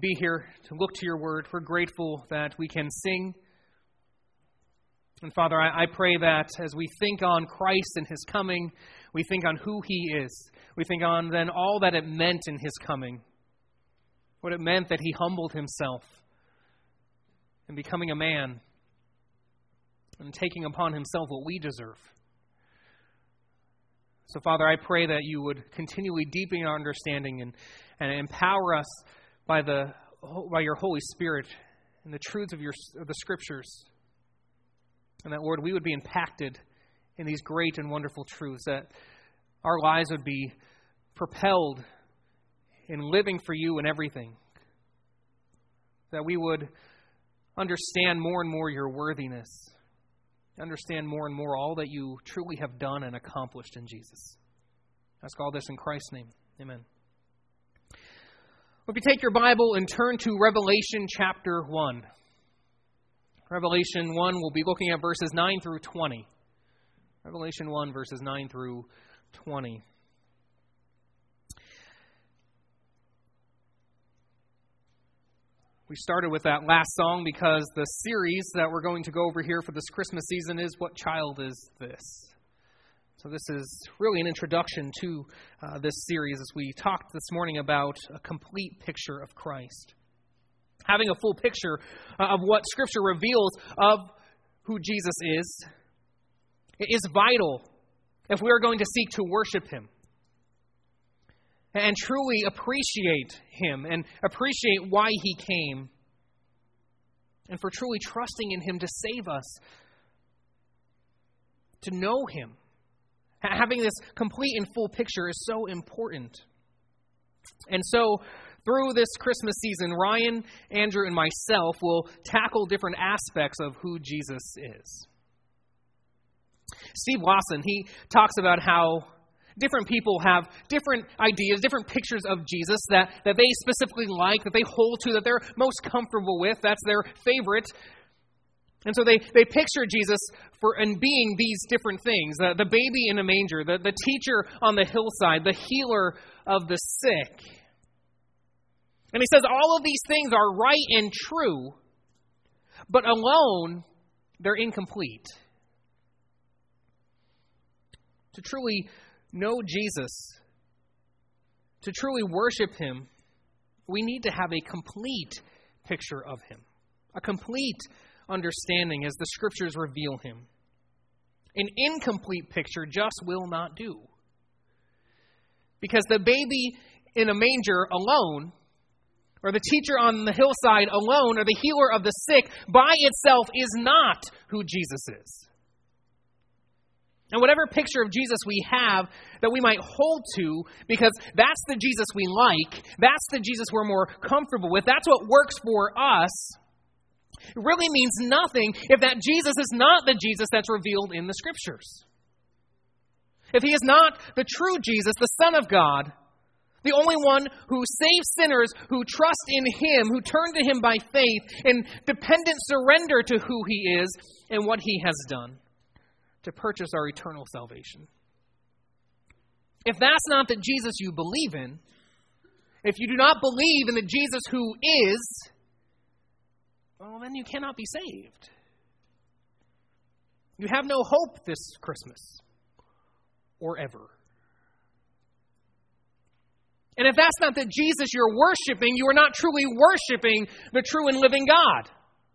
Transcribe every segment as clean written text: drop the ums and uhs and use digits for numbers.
be here to look to your word. We're grateful that we can sing. And Father, I pray that as we think on Christ and his coming, we think on who he is. We think on then all that it meant in his coming. What it meant that he humbled himself in becoming a man and taking upon himself what we deserve. So, Father, I pray that you would continually deepen our understanding and empower us by your Holy Spirit and the truths of the Scriptures. And that, Lord, we would be impacted in these great and wonderful truths, that our lives would be propelled in living for you in everything, that we would understand more and more your worthiness, understand more and more all that you truly have done and accomplished in Jesus. I ask all this in Christ's name. Amen. If you take your Bible and turn to Revelation chapter 1. Revelation 1, we'll be looking at verses 9 through 20. Revelation 1, verses 9 through 20. We started with that last song because the series that we're going to go over here for this Christmas season is What Child Is This? So this is really an introduction to this series as we talked this morning about a complete picture of Christ. Having a full picture of what Scripture reveals of who Jesus is vital if we are going to seek to worship him and truly appreciate him and appreciate why he came and for truly trusting in him to save us, to know him. Having this complete and full picture is so important. And so, through this Christmas season, Ryan, Andrew, and myself will tackle different aspects of who Jesus is. Steve Lawson, he talks about how different people have different ideas, different pictures of Jesus that they specifically like, that they hold to, that they're most comfortable with. That's their favorite. And so they picture Jesus in being these different things. The baby in a manger, the teacher on the hillside, the healer of the sick. And he says all of these things are right and true, but alone, they're incomplete. To truly know Jesus, to truly worship him, we need to have a complete picture of him, a complete understanding as the Scriptures reveal him. An incomplete picture just will not do. Because the baby in a manger alone, or the teacher on the hillside alone, or the healer of the sick, by itself is not who Jesus is. And whatever picture of Jesus we have that we might hold to, because that's the Jesus we like, that's the Jesus we're more comfortable with, that's what works for us, it really means nothing if that Jesus is not the Jesus that's revealed in the Scriptures. If he is not the true Jesus, the Son of God, the only one who saves sinners who trust in him, who turn to him by faith in dependent surrender to who he is and what he has done to purchase our eternal salvation. If that's not the Jesus you believe in, if you do not believe in the Jesus who is, well, then you cannot be saved. You have no hope this Christmas or ever. And if that's not the Jesus you're worshiping, you are not truly worshiping the true and living God.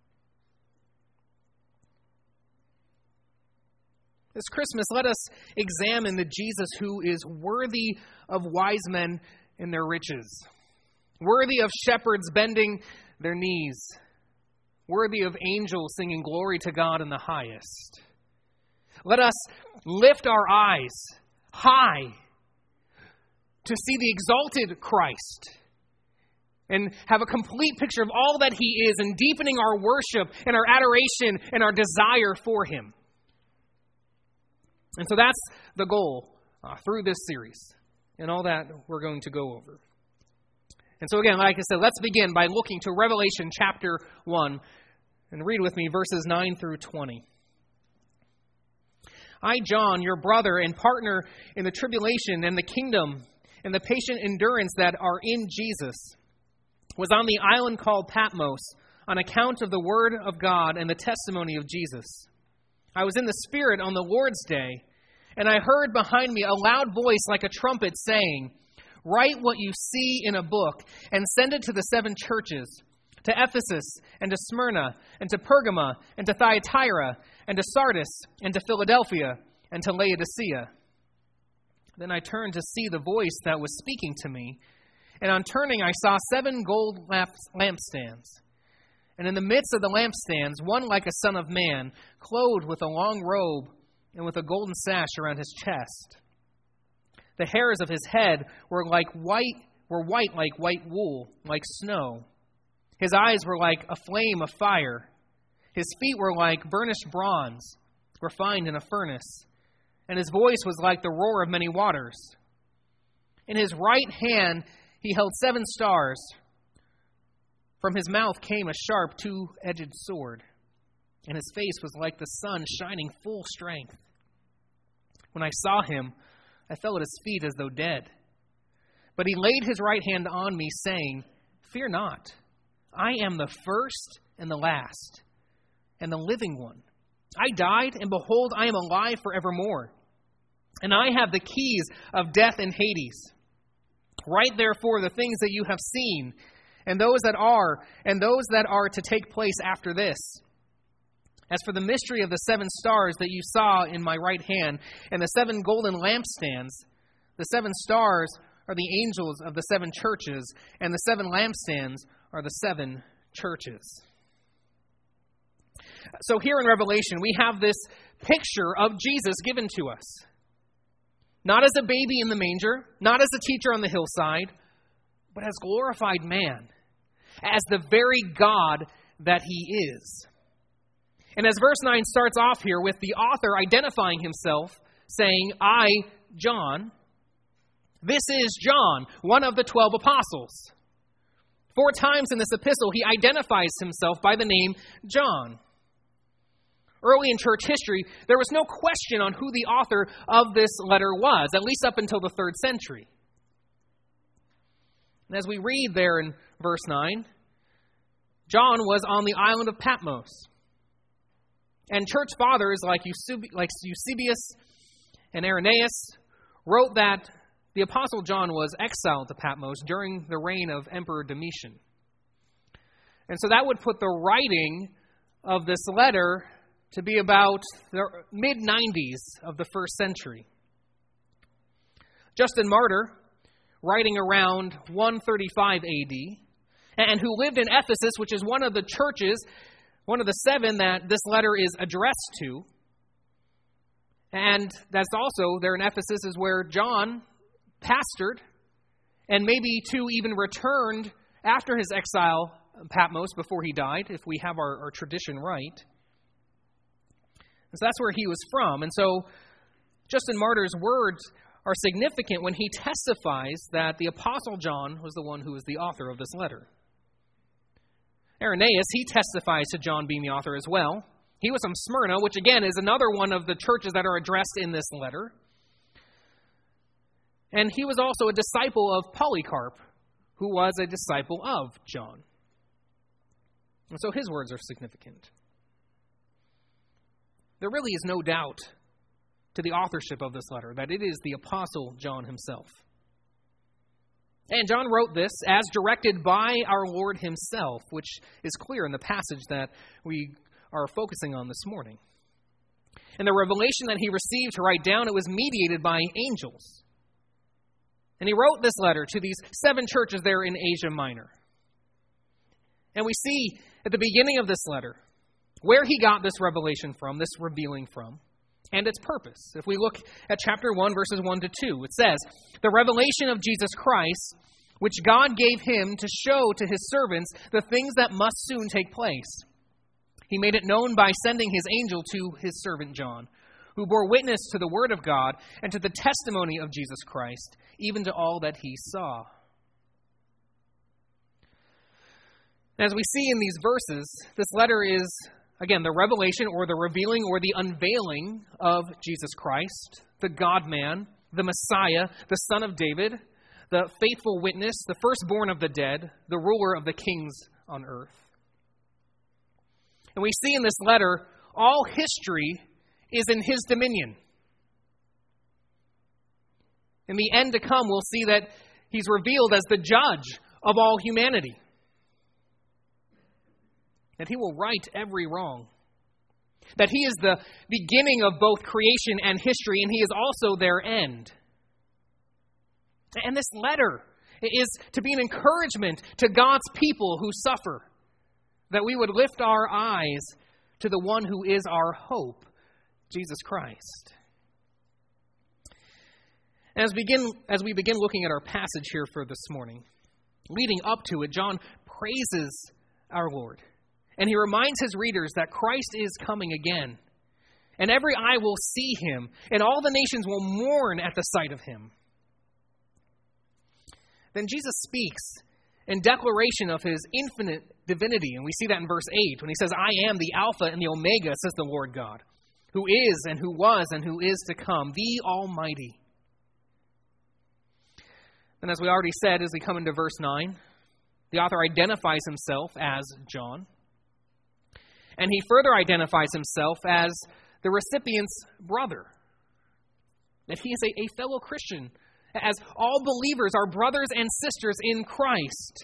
This Christmas, let us examine the Jesus who is worthy of wise men in their riches, worthy of shepherds bending their knees, worthy of angels singing glory to God in the highest. Let us lift our eyes high to see the exalted Christ and have a complete picture of all that he is and deepening our worship and our adoration and our desire for him. And so that's the goal through this series and all that we're going to go over. And so again, like I said, let's begin by looking to Revelation chapter 1 and read with me verses 9 through 20. I, John, your brother and partner in the tribulation and the kingdom and the patient endurance that are in Jesus, was on the island called Patmos on account of the word of God and the testimony of Jesus. I was in the Spirit on the Lord's day, and I heard behind me a loud voice like a trumpet saying, "Write what you see in a book and send it to the 7 churches, to Ephesus and to Smyrna and to Pergama and to Thyatira and to Sardis and to Philadelphia and to Laodicea." Then I turned to see the voice that was speaking to me, and on turning I saw 7 gold lampstands. And in the midst of the lampstands, one like a son of man, clothed with a long robe and with a golden sash around his chest. The hairs of his head were white like white wool, like snow. His eyes were like a flame of fire. His feet were like burnished bronze, refined in a furnace. And his voice was like the roar of many waters. In his right hand he held 7 stars. From his mouth came a sharp 2-edged sword, and his face was like the sun shining full strength. When I saw him, I fell at his feet as though dead. But he laid his right hand on me, saying, "Fear not. I am the first and the last, and the living one. I died, and behold, I am alive forevermore. And I have the keys of death and Hades. Write therefore the things that you have seen, and those that are to take place after this. As for the mystery of the 7 stars that you saw in my right hand, and the 7 golden lampstands, the 7 stars are the angels of the 7 churches, and the 7 lampstands are the 7 churches." So here in Revelation, we have this picture of Jesus given to us. Not as a baby in the manger, not as a teacher on the hillside, but as glorified man, as the very God that he is. And as verse 9 starts off here with the author identifying himself, saying, "I, John," this is John, one of the 12 apostles. 4 times in this epistle, he identifies himself by the name John. Early in church history, there was no question on who the author of this letter was, at least up until the 3rd century. And as we read there in verse 9, John was on the island of Patmos. And church fathers like Eusebius and Irenaeus wrote that the Apostle John was exiled to Patmos during the reign of Emperor Domitian. And so that would put the writing of this letter to be about the mid-90s of the 1st century. Justin Martyr, writing around 135 AD, and who lived in Ephesus, which is one of the churches, one of the 7 that this letter is addressed to. And that's also, there in Ephesus, is where John pastored, and maybe too even returned after his exile in Patmos before he died, if we have our tradition right. So that's where he was from. And so Justin Martyr's words are significant when he testifies that the Apostle John was the one who was the author of this letter. Irenaeus, he testifies to John being the author as well. He was from Smyrna, which again is another one of the churches that are addressed in this letter. And he was also a disciple of Polycarp, who was a disciple of John. And so his words are significant. There really is no doubt to the authorship of this letter that it is the Apostle John himself. And John wrote this as directed by our Lord himself, which is clear in the passage that we are focusing on this morning. And the revelation that he received to write down, it was mediated by angels. And he wrote this letter to these 7 churches there in Asia Minor. And we see at the beginning of this letter where he got this revelation from, this revealing from, and its purpose. If we look at chapter 1, verses 1 to 2, it says, "The revelation of Jesus Christ, which God gave him to show to his servants the things that must soon take place. He made it known by sending his angel to his servant John, who bore witness to the word of God and to the testimony of Jesus Christ, even to all that he saw." As we see in these verses, this letter is, again, the revelation or the revealing or the unveiling of Jesus Christ, the God-man, the Messiah, the Son of David, the faithful witness, the firstborn of the dead, the ruler of the kings on earth. And we see in this letter, all history is in his dominion. In the end to come, we'll see that he's revealed as the judge of all humanity. That he will right every wrong. That he is the beginning of both creation and history, and he is also their end. And this letter is to be an encouragement to God's people who suffer, that we would lift our eyes to the one who is our hope, Jesus Christ. As we begin looking at our passage here for this morning, leading up to it, John praises our Lord. And he reminds his readers that Christ is coming again. And every eye will see him, and all the nations will mourn at the sight of him. Then Jesus speaks in declaration of his infinite divinity. And we see that in verse 8 when he says, I am the Alpha and the Omega, says the Lord God, who is and who was and who is to come, the Almighty. And as we already said, as we come into verse 9, the author identifies himself as John. And he further identifies himself as the recipient's brother. That he is a fellow Christian, as all believers are brothers and sisters in Christ.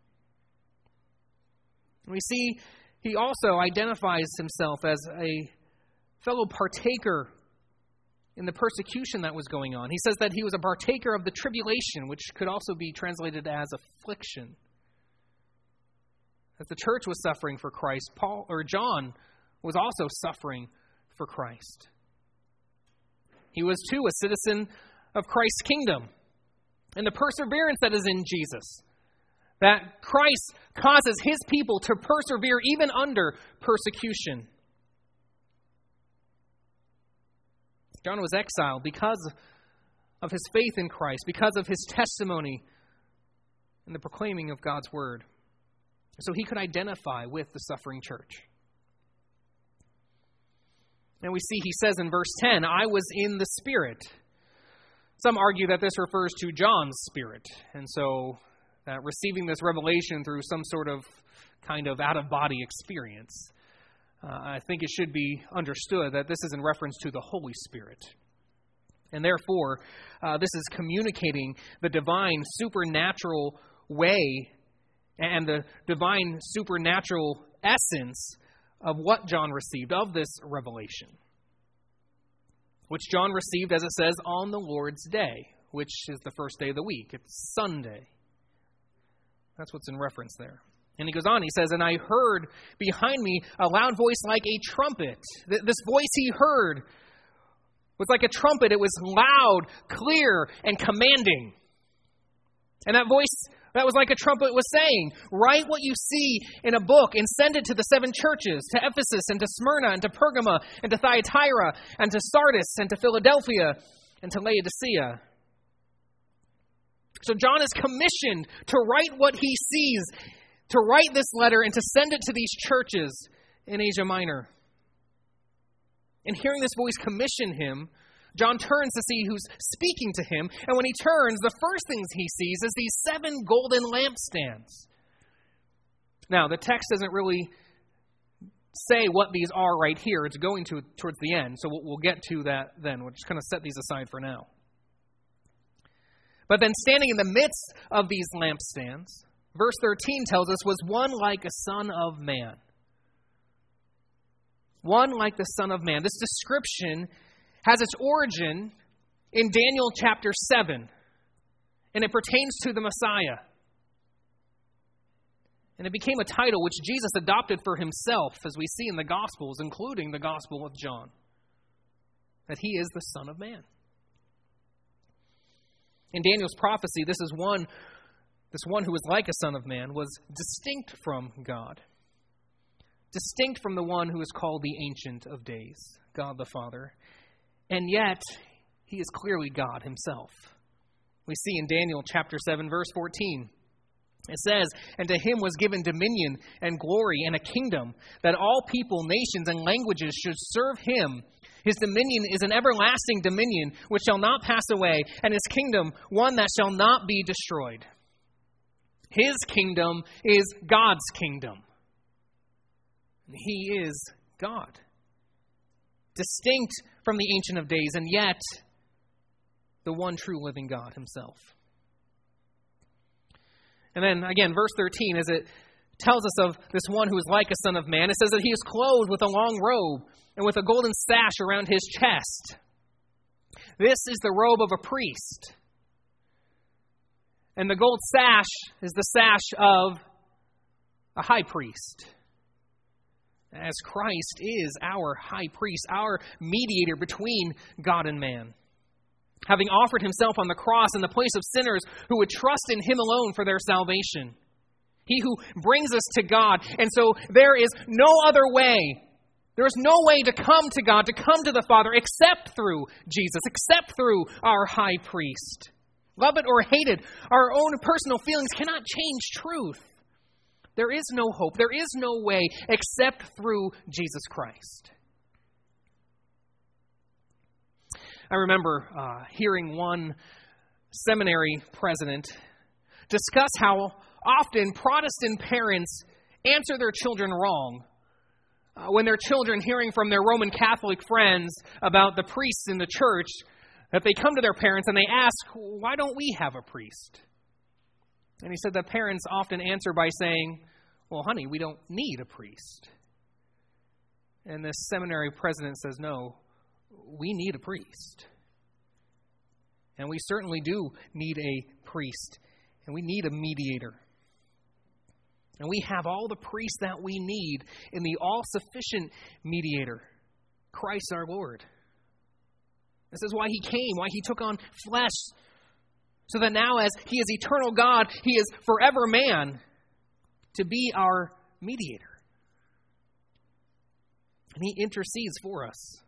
We see he also identifies himself as a fellow partaker in the persecution that was going on. He says that he was a partaker of the tribulation, which could also be translated as affliction. As the church was suffering for Christ, John was also suffering for Christ. He was too a citizen of Christ's kingdom and the perseverance that is in Jesus. That Christ causes his people to persevere even under persecution. John was exiled because of his faith in Christ, because of his testimony in the proclaiming of God's word. So he could identify with the suffering church. And we see he says in verse 10, I was in the Spirit. Some argue that this refers to John's spirit. And so receiving this revelation through some sort of kind of out-of-body experience. I think it should be understood that this is in reference to the Holy Spirit. And therefore, this is communicating the divine supernatural way and the divine supernatural essence of what John received, of this revelation. Which John received, as it says, on the Lord's day, which is the first day of the week. It's Sunday. That's what's in reference there. And he goes on, he says, and I heard behind me a loud voice like a trumpet. This voice he heard was like a trumpet. It was loud, clear, and commanding. And that voice, that was like a trumpet was saying, write what you see in a book and send it to the 7 churches, to Ephesus and to Smyrna and to Pergama and to Thyatira and to Sardis and to Philadelphia and to Laodicea. So John is commissioned to write what he sees, to write this letter and to send it to these churches in Asia Minor. And hearing this voice commission him, John turns to see who's speaking to him. And when he turns, the first things he sees is these 7 golden lampstands. Now, the text doesn't really say what these are right here. It's going towards the end. So we'll get to that then. We'll just kind of set these aside for now. But then standing in the midst of these lampstands, verse 13 tells us, was one like a son of man. One like the Son of Man. This description has its origin in Daniel chapter 7. And it pertains to the Messiah. And it became a title which Jesus adopted for himself, as we see in the Gospels, including the Gospel of John. That he is the Son of Man. In Daniel's prophecy, this one who was like a son of man was distinct from God. Distinct from the one who is called the Ancient of Days, God the Father. And yet, he is clearly God himself. We see in Daniel chapter 7, verse 14. It says, "And to him was given dominion and glory and a kingdom, that all people, nations, and languages should serve him. His dominion is an everlasting dominion which shall not pass away, and his kingdom one that shall not be destroyed." His kingdom is God's kingdom. He is God, distinct from the Ancient of Days, and yet the one true living God himself. And then again, verse 13, as it tells us of this one who is like a son of man, it says that he is clothed with a long robe and with a golden sash around his chest. This is the robe of a priest. And the gold sash is the sash of a high priest. As Christ is our high priest, our mediator between God and man, having offered himself on the cross in the place of sinners who would trust in him alone for their salvation. He who brings us to God. And so there is no other way. There is no way to come to God, to come to the Father, except through Jesus, except through our high priest. Love it or hate it, our own personal feelings cannot change truth. There is no hope. There is no way except through Jesus Christ. I remember hearing one seminary president discuss how often Protestant parents answer their children wrong when their children, hearing from their Roman Catholic friends about the priests in the church, that they come to their parents and they ask, "Why don't we have a priest?" And he said that parents often answer by saying, "Well, honey, we don't need a priest." And the seminary president says, "No, we need a priest. And we certainly do need a priest. And we need a mediator. And we have all the priests that we need in the all-sufficient mediator, Christ our Lord." This is why he came, why he took on flesh, so that now as he is eternal God, he is forever man, to be our mediator. And he intercedes for us.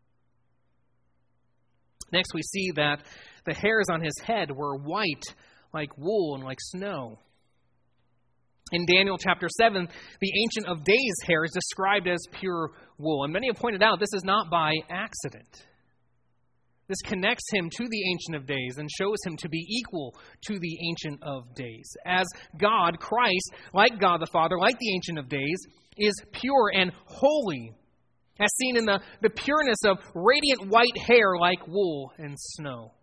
Next, we see that the hairs on his head were white like wool and like snow. In Daniel chapter 7, the Ancient of Days hair is described as pure wool. And many have pointed out this is not by accident. This connects him to the Ancient of Days and shows him to be equal to the Ancient of Days. As God, Christ, like God the Father, like the Ancient of Days, is pure and holy, as seen in the pureness of radiant white hair like wool and snow.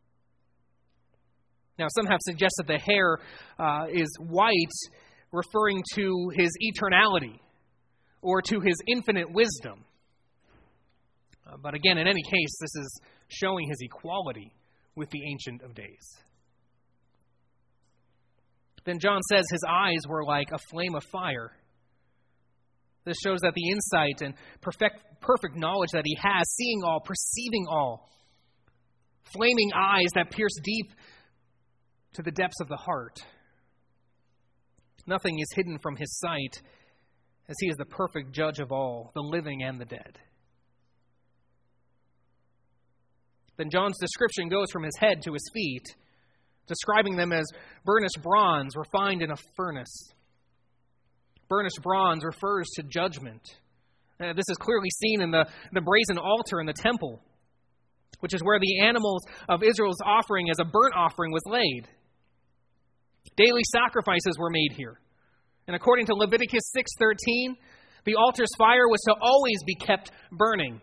Now, some have suggested the hair is white, referring to his eternality or to his infinite wisdom. But again, in any case, this is showing his equality with the Ancient of Days. Then John says his eyes were like a flame of fire. This shows that the insight and perfect knowledge that he has, seeing all, perceiving all. Flaming eyes that pierce deep to the depths of the heart. Nothing is hidden from his sight, as he is the perfect judge of all, the living and the dead. Then John's description goes from his head to his feet, describing them as burnished bronze refined in a furnace. Burnished bronze refers to judgment. This is clearly seen in the brazen altar in the temple, which is where the animals of Israel's offering as a burnt offering was laid. Daily sacrifices were made here. And according to Leviticus 6:13, the altar's fire was to always be kept burning.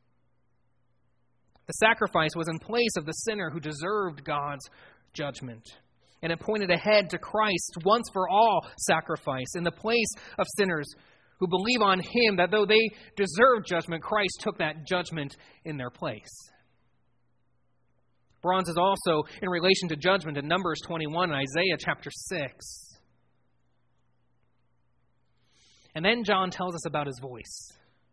The sacrifice was in place of the sinner who deserved God's judgment. And it pointed ahead to Christ's once for all sacrifice in the place of sinners who believe on him, that though they deserve judgment, Christ took that judgment in their place. Bronze is also in relation to judgment in Numbers 21 and Isaiah chapter 6. And then John tells us about his voice.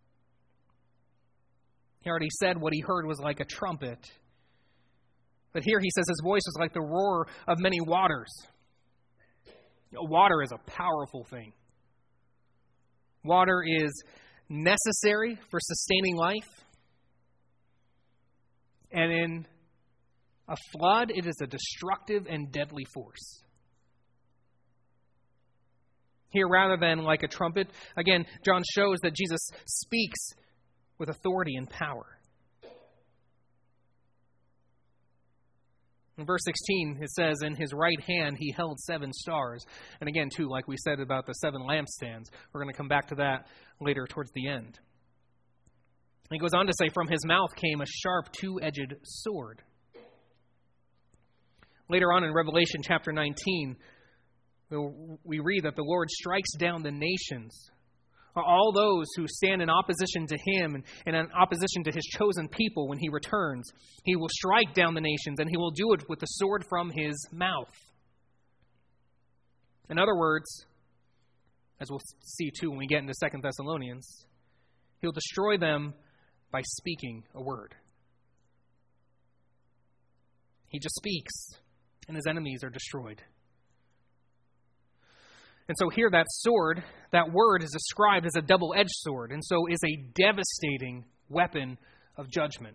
He already said what he heard was like a trumpet. But here he says his voice was like the roar of many waters. Water is a powerful thing. Water is necessary for sustaining life. And in a flood, it is a destructive and deadly force. Here, rather than like a trumpet, again, John shows that Jesus speaks with authority and power. In verse 16, it says, in his right hand he held 7 stars. And again, too, like we said about the 7 lampstands, we're going to come back to that later towards the end. And he goes on to say, from his mouth came a sharp 2-edged sword. Later on in Revelation chapter 19, we read that the Lord strikes down the nations, all those who stand in opposition to him and in opposition to his chosen people when he returns. He will strike down the nations, and he will do it with the sword from his mouth. In other words, as we'll see too when we get into 2 Thessalonians, he'll destroy them by speaking a word. He just speaks, and his enemies are destroyed. And so here that sword, that word is described as a double-edged sword, and so is a devastating weapon of judgment.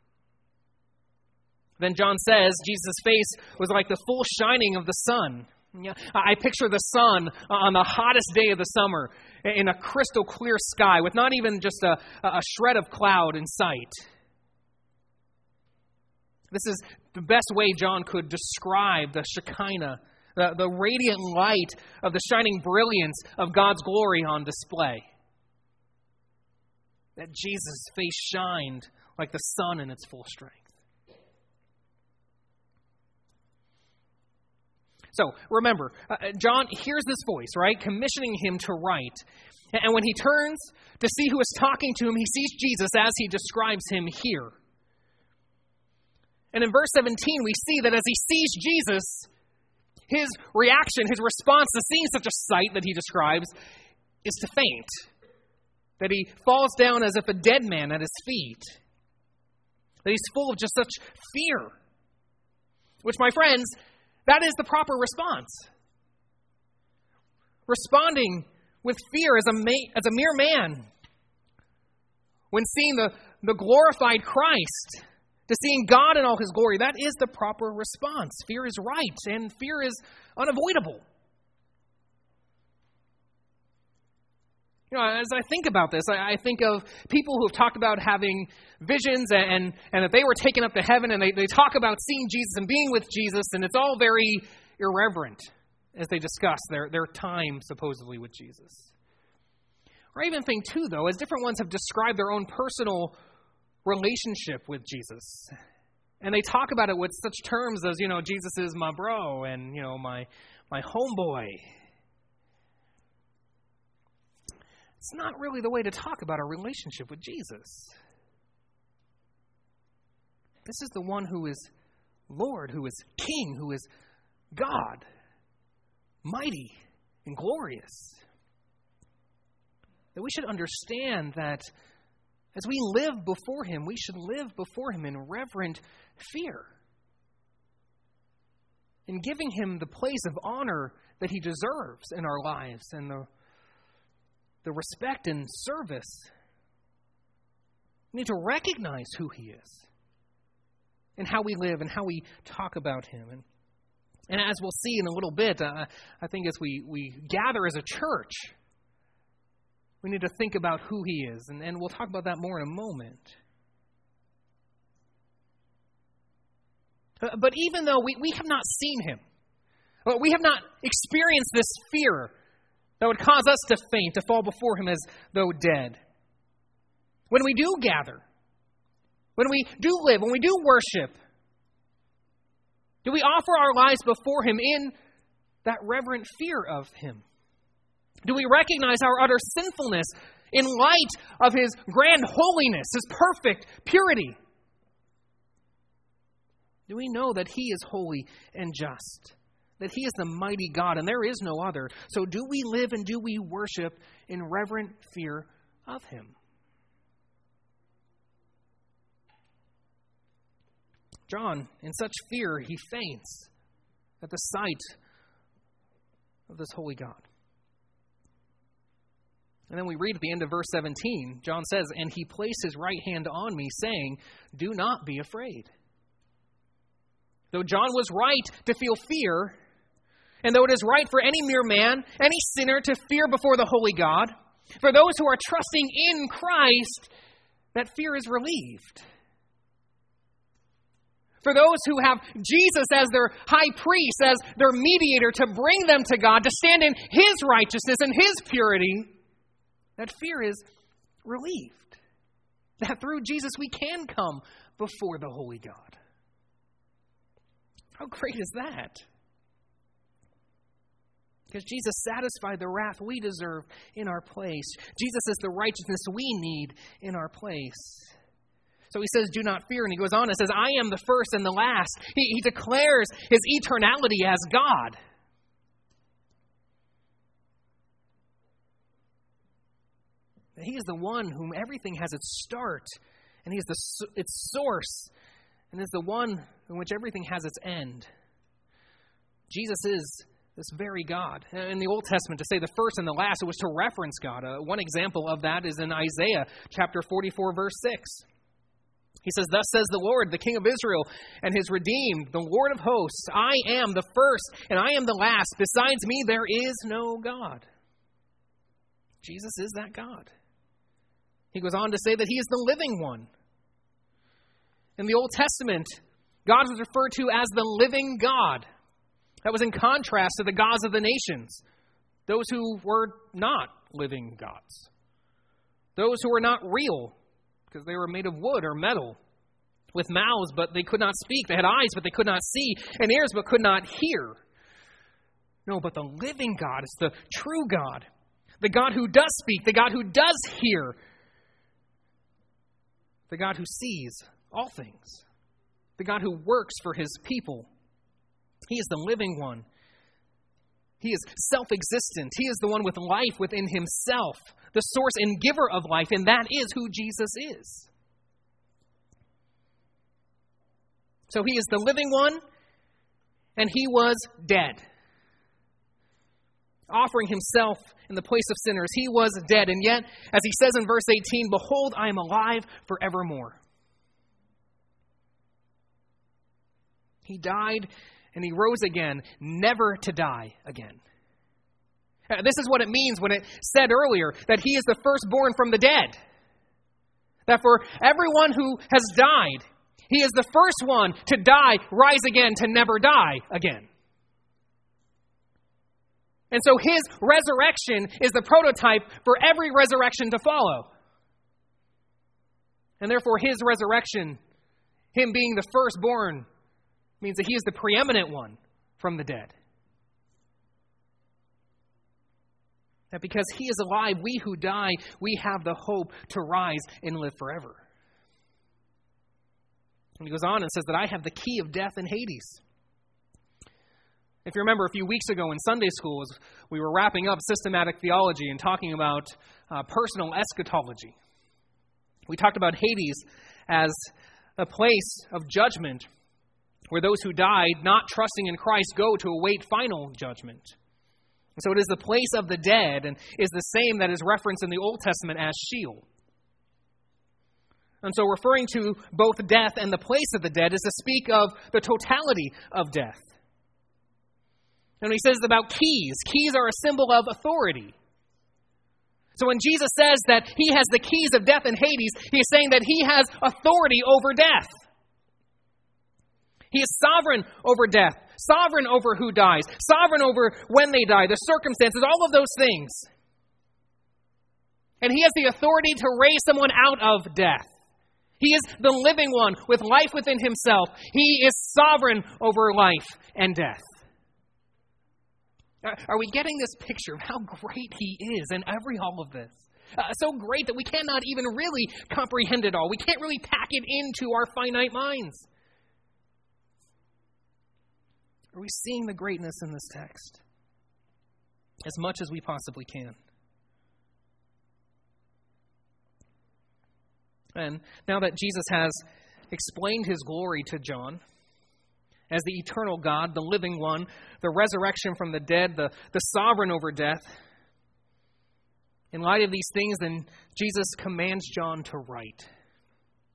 Then John says Jesus' face was like the full shining of the sun. I picture the sun on the hottest day of the summer in a crystal clear sky with not even just a shred of cloud in sight. This is the best way John could describe the Shekinah, the radiant light of the shining brilliance of God's glory on display. That Jesus' face shined like the sun in its full strength. So, remember, John hears this voice, right, commissioning him to write. And when he turns to see who is talking to him, he sees Jesus as he describes him here. And in verse 17, we see that as he sees Jesus, his reaction, his response to seeing such a sight that he describes is to faint. That he falls down as if a dead man at his feet. That he's full of just such fear. Which, my friends, that is the proper response. Responding with fear as a mere man. When seeing the glorified Christ, to seeing God in all his glory, that is the proper response. Fear is right, and fear is unavoidable. You know, as I think about this, I think of people who have talked about having visions and that they were taken up to heaven, and they talk about seeing Jesus and being with Jesus, and it's all very irreverent as they discuss their time supposedly with Jesus. Or I even think, too, though, as different ones have described their own personal relationship with Jesus. And they talk about it with such terms as, Jesus is my bro and, my homeboy. It's not really the way to talk about our relationship with Jesus. This is the one who is Lord, who is King, who is God, mighty and glorious. That we should understand that as we live before him, we should live before him in reverent fear. In giving him the place of honor that he deserves in our lives and the respect and service. We need to recognize who he is and how we live and how we talk about him. And as we'll see in a little bit, I think as we gather as a church, we need to think about who he is, and we'll talk about that more in a moment. But even though we have not seen him, we have not experienced this fear that would cause us to faint, to fall before him as though dead. When we do gather, when we do live, when we do worship, do we offer our lives before him in that reverent fear of him? Do we recognize our utter sinfulness in light of his grand holiness, his perfect purity? Do we know that he is holy and just, that he is the mighty God and there is no other? So do we live and do we worship in reverent fear of him? John, in such fear, he faints at the sight of this holy God. And then we read at the end of verse 17, John says, "And he placed his right hand on me, saying, 'Do not be afraid.'" Though John was right to feel fear, And though it is right for any mere man, any sinner to fear before the holy God, for those who are trusting in Christ, that fear is relieved. For those who have Jesus as their high priest, as their mediator to bring them to God, to stand in His righteousness and His purity, that fear is relieved. That through Jesus we can come before the holy God. How great is that? Because Jesus satisfied the wrath we deserve in our place. Jesus is the righteousness we need in our place. So he says, do not fear. And he goes on and says, I am the first and the last. He declares his eternality as God. He is the one whom everything has its start. And he is its source. And is the one in which everything has its end. Jesus is this very God. In the Old Testament, to say the first and the last, it was to reference God. One example of that is in Isaiah chapter 44, verse 6. He says, thus says the Lord, the King of Israel, and his redeemed, the Lord of hosts, I am the first, and I am the last. Besides me, there is no God. Jesus is that God. He goes on to say that he is the living one. In the Old Testament, God was referred to as the living God. That was in contrast to the gods of the nations, those who were not living gods, those who were not real, because they were made of wood or metal, with mouths, but they could not speak. They had eyes, but they could not see, and ears, but could not hear. No, but the living God is the true God, the God who does speak, the God who does hear, the God who sees all things, the God who works for his people. He is the living one. He is self-existent. He is the one with life within himself, the source and giver of life, and that is who Jesus is. So he is the living one, and he was dead. Offering himself in the place of sinners, he was dead. And yet, as he says in verse 18, behold, I am alive forevermore. He died and he rose again, never to die again. This is what it means when it said earlier that he is the firstborn from the dead. That for everyone who has died, he is the first one to die, rise again, to never die again. And so his resurrection is the prototype for every resurrection to follow. And therefore his resurrection, him being the firstborn, means that he is the preeminent one from the dead. That because he is alive, we who die, we have the hope to rise and live forever. And he goes on and says that I have the key of death and Hades. If you remember a few weeks ago in Sunday school, as we were wrapping up systematic theology and talking about personal eschatology, we talked about Hades as a place of judgment where those who died, not trusting in Christ, go to await final judgment. And so it is the place of the dead and is the same that is referenced in the Old Testament as Sheol. And so referring to both death and the place of the dead is to speak of the totality of death. And he says about keys. Keys are a symbol of authority. So when Jesus says that he has the keys of death and Hades, he is saying that he has authority over death. He is sovereign over death, sovereign over who dies, sovereign over when they die, the circumstances, all of those things. And he has the authority to raise someone out of death. He is the living one with life within himself. He is sovereign over life and death. Are we getting this picture of how great he is in all of this? So great that we cannot even really comprehend it all. We can't really pack it into our finite minds. Are we seeing the greatness in this text as much as we possibly can? And now that Jesus has explained his glory to John as the eternal God, the living one, the resurrection from the dead, the sovereign over death, in light of these things, then Jesus commands John to write.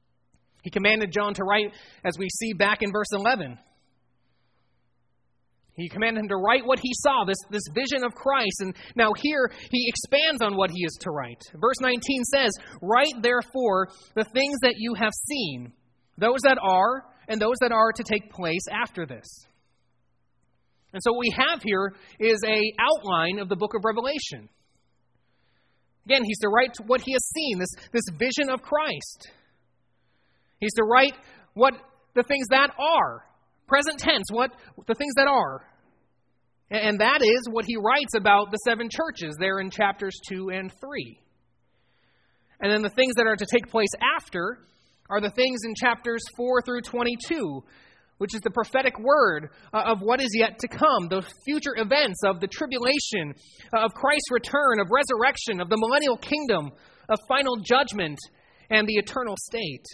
He commanded John to write, as we see back in verse 11. He commanded him to write what he saw, this vision of Christ. And now here he expands on what he is to write. Verse 19 says, "Write therefore the things that you have seen, those that are, and those that are to take place after this." And so what we have here is an outline of the book of Revelation. Again, he's to write what he has seen, this vision of Christ. He's to write what the things that are. Present tense, what the things that are. And that is what he writes about the 7 churches there in chapters 2 and 3. And then the things that are to take place after are the things in chapters 4 through 22, which is the prophetic word of what is yet to come, those future events of the tribulation, of Christ's return, of resurrection, of the millennial kingdom, of final judgment, and the eternal state.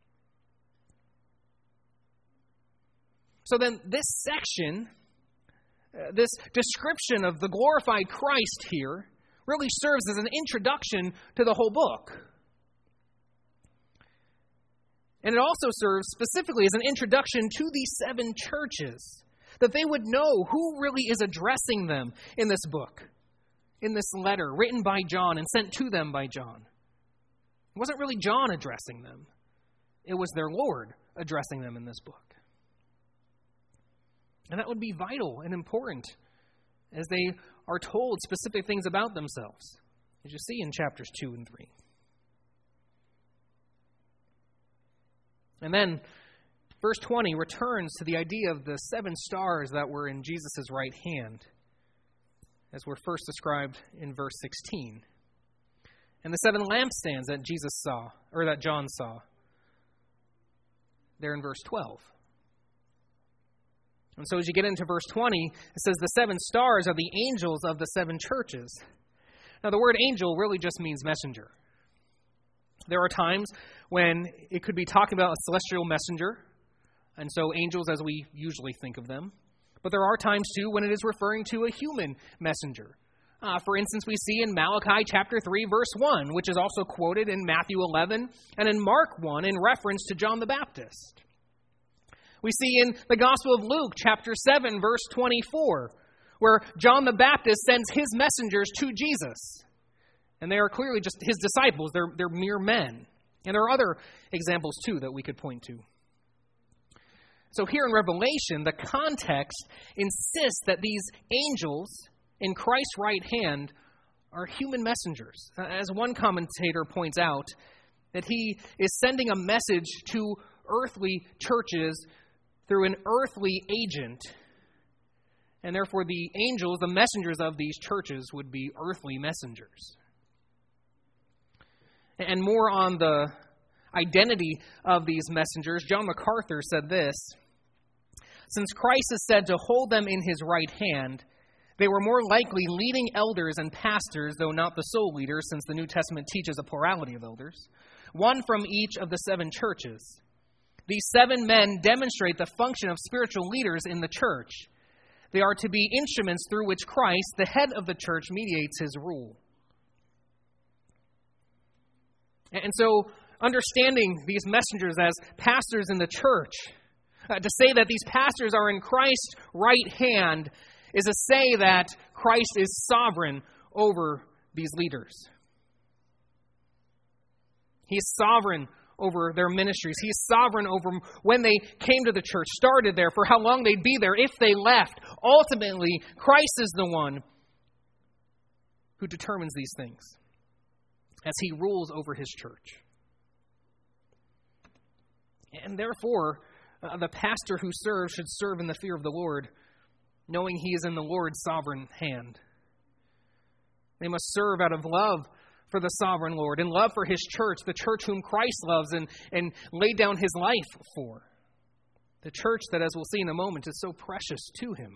So then this section, this description of the glorified Christ here, really serves as an introduction to the whole book. And it also serves specifically as an introduction to these 7 churches, that they would know who really is addressing them in this book, in this letter written by John and sent to them by John. It wasn't really John addressing them. It was their Lord addressing them in this book. And that would be vital and important as they are told specific things about themselves, as you see in chapters 2 and 3. And then verse 20 returns to the idea of the 7 stars that were in Jesus' right hand, as were first described in verse 16. And the 7 lampstands that Jesus saw, or that John saw, there in verse 12. And so as you get into verse 20, it says the 7 stars are the angels of the 7 churches. Now the word angel really just means messenger. There are times when it could be talking about a celestial messenger, and so angels as we usually think of them. But there are times too when it is referring to a human messenger. For instance, we see in Malachi chapter 3, verse 1, which is also quoted in Matthew 11 and in Mark 1 in reference to John the Baptist. We see in the Gospel of Luke, chapter 7, verse 24, where John the Baptist sends his messengers to Jesus. And they are clearly just his disciples. They're mere men. And there are other examples, too, that we could point to. So here in Revelation, the context insists that these angels in Christ's right hand are human messengers. As one commentator points out, that he is sending a message to earthly churches through an earthly agent, and therefore the angels, the messengers of these churches, would be earthly messengers. And more on the identity of these messengers, John MacArthur said this: "Since Christ is said to hold them in his right hand, they were more likely leading elders and pastors, though not the sole leaders, since the New Testament teaches a plurality of elders, one from each of the 7 churches. These 7 men demonstrate the function of spiritual leaders in the church. They are to be instruments through which Christ, the head of the church, mediates his rule." And so, understanding these messengers as pastors in the church, to say that these pastors are in Christ's right hand is to say that Christ is sovereign over these leaders. He is sovereign over their ministries. He is sovereign over when they came to the church, started there, for how long they'd be there, if they left. Ultimately, Christ is the one who determines these things as he rules over his church. And therefore, the pastor who serves should serve in the fear of the Lord, knowing he is in the Lord's sovereign hand. They must serve out of love for the sovereign Lord and love for his church, the church whom Christ loves and laid down his life for. The church that, as we'll see in a moment, is so precious to him.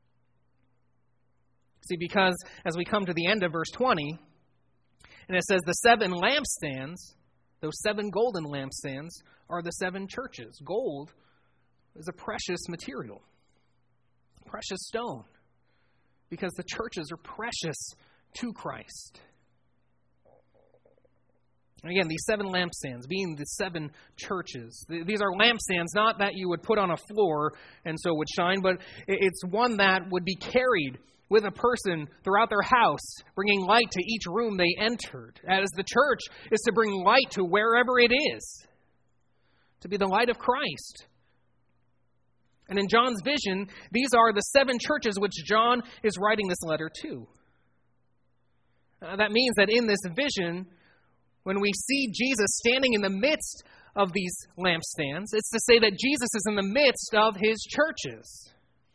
See, because as we come to the end of verse 20, and it says the 7 lampstands, those 7 golden lampstands, are the 7 churches. Gold is a precious material, precious stone, because the churches are precious to Christ. Again, these 7 lampstands being the 7 churches. These are lampstands, not that you would put on a floor and so would shine, but it's one that would be carried with a person throughout their house, bringing light to each room they entered. As the church is to bring light to wherever it is, to be the light of Christ. And in John's vision, these are the 7 churches which John is writing this letter to. That means that in this vision, when we see Jesus standing in the midst of these lampstands, it's to say that Jesus is in the midst of his churches.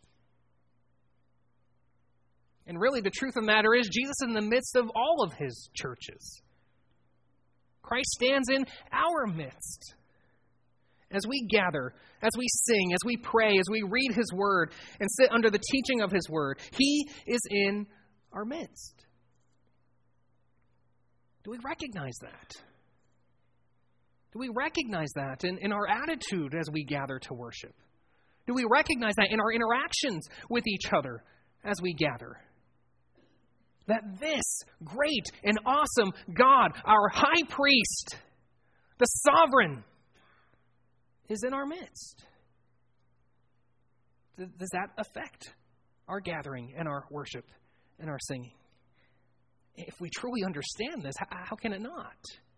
And really, the truth of the matter is, Jesus is in the midst of all of his churches. Christ stands in our midst. As we gather, as we sing, as we pray, as we read his word and sit under the teaching of his word, he is in our midst. Do we recognize that? Do we recognize that in our attitude as we gather to worship? Do we recognize that in our interactions with each other as we gather? That this great and awesome God, our high priest, the sovereign, is in our midst. Does that affect our gathering and our worship and our singing? If we truly understand this, how can it not?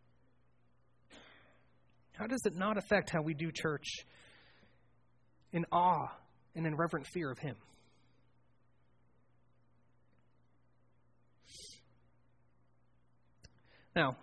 How does it not affect how we do church in awe and in reverent fear of him? Now,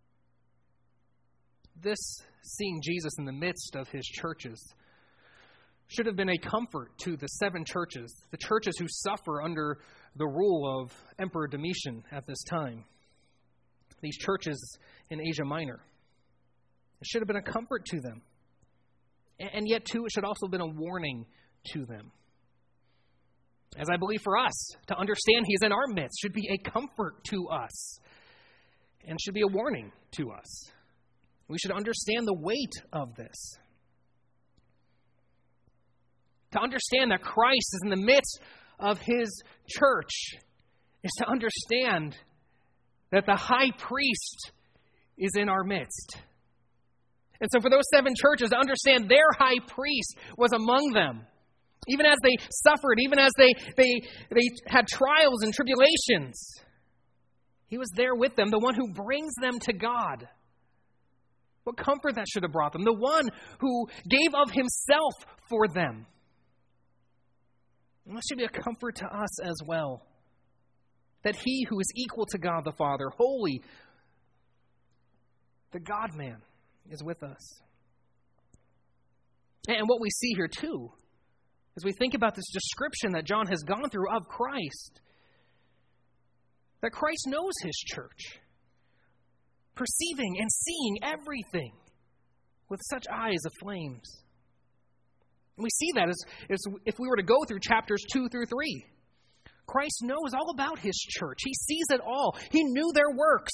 this seeing Jesus in the midst of his churches should have been a comfort to the 7 churches, the churches who suffer under the rule of Emperor Domitian at this time. These churches in Asia Minor. It should have been a comfort to them. And yet, too, it should also have been a warning to them. As I believe for us, to understand he is in our midst should be a comfort to us and should be a warning to us. We should understand the weight of this. To understand that Christ is in the midst of his church is to understand that the high priest is in our midst. And so for those 7 churches to understand their high priest was among them. Even as they suffered, even as they had trials and tribulations, he was there with them, the one who brings them to God. What comfort that should have brought them. The one who gave of himself for them. And that should be a comfort to us as well. That he who is equal to God the Father, holy, the God-man, is with us. And what we see here too, as we think about this description that John has gone through of Christ, that Christ knows his church, perceiving and seeing everything with such eyes of flames. And we see that as if we were to go through chapters 2 through 3. Christ knows all about his church. He sees it all. He knew their works.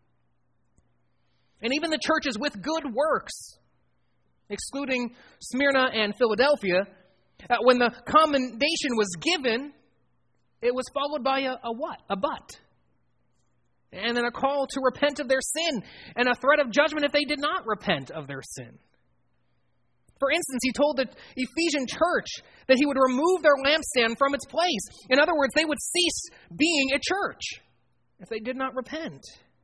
And even the churches with good works, excluding Smyrna and Philadelphia, when the commendation was given, it was followed by a what? A but. And then a call to repent of their sin and a threat of judgment if they did not repent of their sin. For instance, he told the Ephesian church that he would remove their lampstand from its place. In other words, they would cease being a church if they did not repent.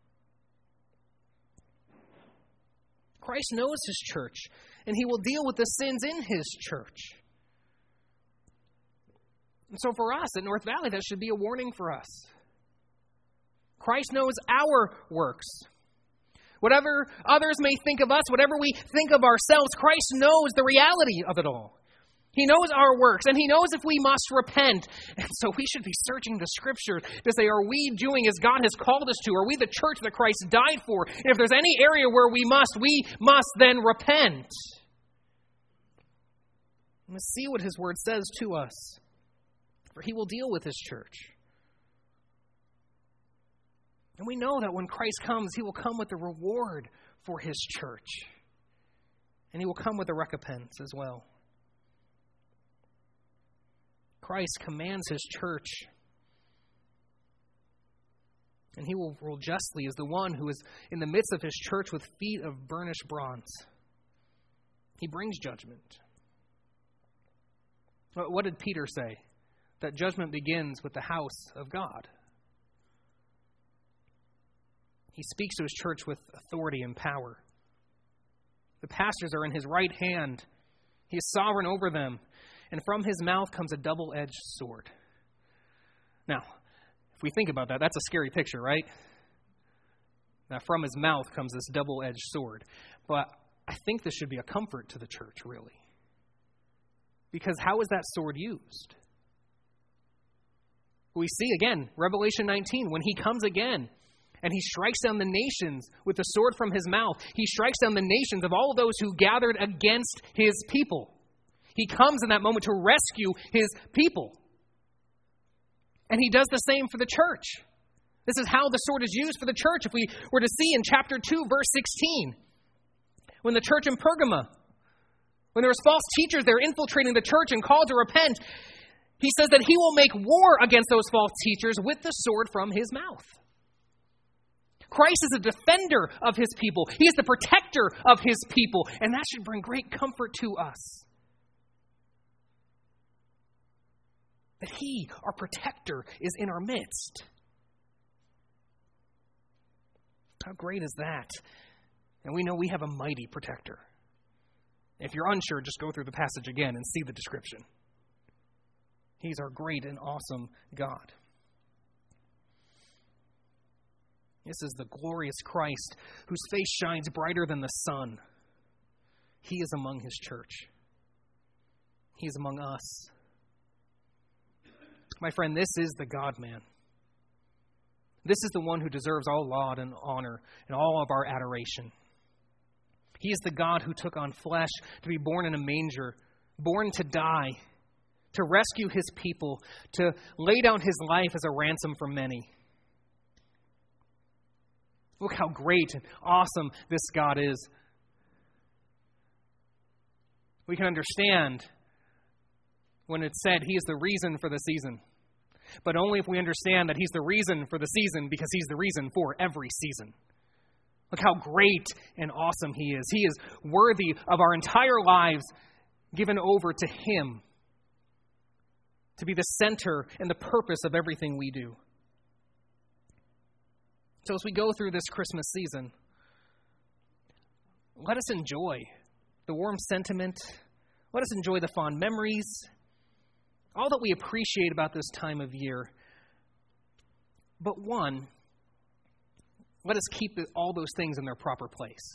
Christ knows his church, and he will deal with the sins in his church. And so for us at North Valley, that should be a warning for us. Christ knows our works. Whatever others may think of us, whatever we think of ourselves, Christ knows the reality of it all. He knows our works, and he knows if we must repent. And so we should be searching the Scriptures to say, are we doing as God has called us to? Are we the church that Christ died for? And if there's any area where we must then repent. Let's see what his word says to us. For he will deal with his church. And we know that when Christ comes, he will come with the reward for his church. And he will come with a recompense as well. Christ commands his church And he will rule justly as the one who is in the midst of his church with feet of burnished bronze. He brings judgment. What did Peter say? That judgment begins with the house of God. He speaks to his church with authority and power. The pastors are in his right hand. He is sovereign over them. And from his mouth comes a double-edged sword. Now, if we think about that, that's a scary picture, right? Now, from his mouth comes this double-edged sword. But I think this should be a comfort to the church, really. Because how is that sword used? We see again, Revelation 19, when he comes again, and he strikes down the nations with the sword from his mouth. He strikes down the nations of all those who gathered against his people. He comes in that moment to rescue his people. And he does the same for the church. This is how the sword is used for the church. If we were to see in chapter 2, verse 16, when the church in Pergama, when there was false teachers there infiltrating the church and called to repent, he says that he will make war against those false teachers with the sword from his mouth. Christ is a defender of his people. He is the protector of his people. And that should bring great comfort to us. That he, our protector, is in our midst. How great is that? And we know we have a mighty protector. If you're unsure, just go through the passage again and see the description. He's our great and awesome God. This is the glorious Christ whose face shines brighter than the sun. He is among his church. He is among us. My friend, this is the God-man. This is the one who deserves all laud and honor and all of our adoration. He is the God who took on flesh to be born in a manger, born to die, to rescue his people, to lay down his life as a ransom for many. Look how great and awesome this God is. We can understand when it's said he is the reason for the season. But only if we understand that he's the reason for the season because he's the reason for every season. Look how great and awesome he is. He is worthy of our entire lives given over to him to be the center and the purpose of everything we do. So as we go through this Christmas season, let us enjoy the warm sentiment. Let us enjoy the fond memories, all that we appreciate about this time of year. But one, let us keep all those things in their proper place.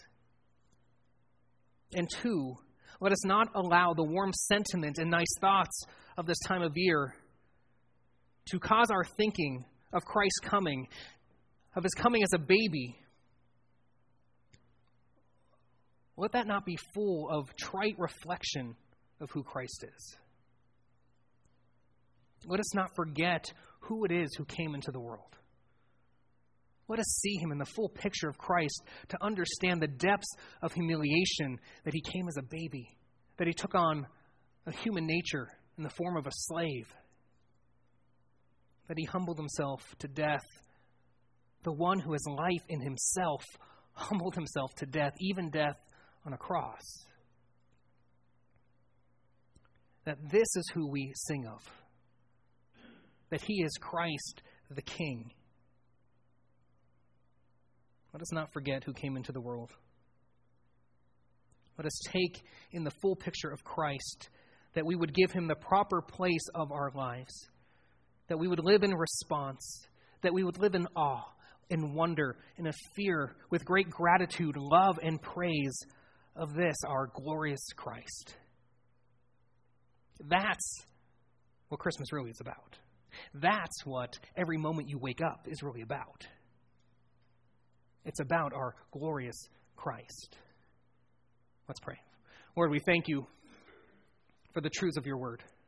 And two, let us not allow the warm sentiment and nice thoughts of this time of year to cause our thinking of Christ's coming, of his coming as a baby. Let that not be full of trite reflection of who Christ is. Let us not forget who it is who came into the world. Let us see him in the full picture of Christ to understand the depths of humiliation that he came as a baby, that he took on a human nature in the form of a slave, that he humbled himself to death. The one who has life in himself humbled himself to death, even death on a cross. That this is who we sing of. That he is Christ the King. Let us not forget who came into the world. Let us take in the full picture of Christ, that we would give him the proper place of our lives, that we would live in response, that we would live in awe, in wonder, in a fear, with great gratitude, love, and praise of this, our glorious Christ. That's what Christmas really is about. That's what every moment you wake up is really about. It's about our glorious Christ. Let's pray. Lord, we thank you for the truths of your word.